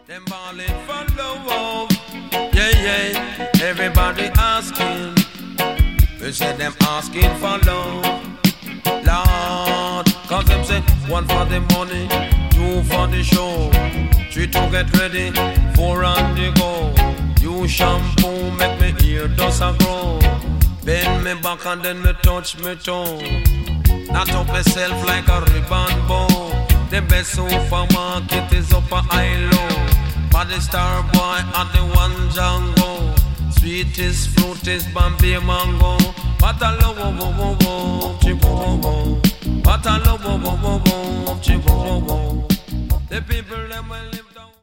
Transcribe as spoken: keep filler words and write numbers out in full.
Them balling for love. Yeah, yeah. Everybody asking. They say them asking for love. Lord, cause them say one for the money, two for the show, three to get ready, four on the go. You shampoo make me ear dust a grow. Bend me back and then me touch me toe. Knot up myself like a ribbon bow. The best supermarket is up a high low. But the star boy and the one Django. Sweetest fruit is Bambi mango. What a love, oh, oh, oh, oh, chico, oh, oh. What a love, oh, oh, oh, oh, chico, oh, oh. The people them will live.